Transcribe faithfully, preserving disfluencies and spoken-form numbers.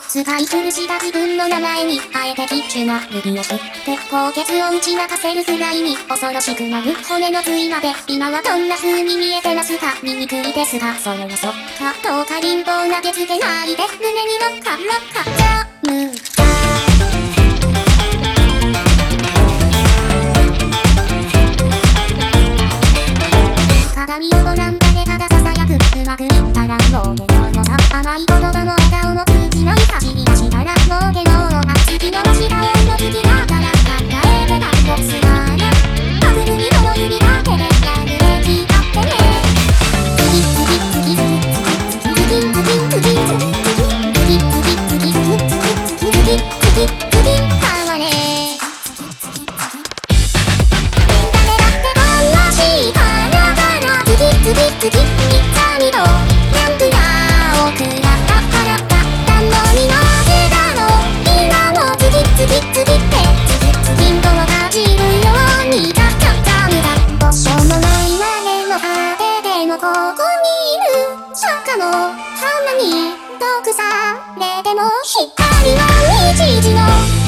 使い古した自分の名前にあえてキッチュな指をして高血を打ち負かせるくらいに恐ろしくなる骨の髄まで今はどんな風に見えてますか醜いですがそれはそっかどうか貧乏投げつけないで胸に乗っか乗っかジャム鏡をご覧だけただささやくうまくいったらもうけようのさ甘い言葉も笑顔も通じない走り出したらもうけようの次の足が追いの次だから考えてたボスがねパズルにこの指だけでやるべきだってね次次次次次次次次次次次次次次次かわね次々三つ二度なんとやを食らったからだったのになぜだろう今も次々次って次々とかじるようになっちゃったんだどうしようもない我の果てでもここにいる坂の花に毒されても光は日時の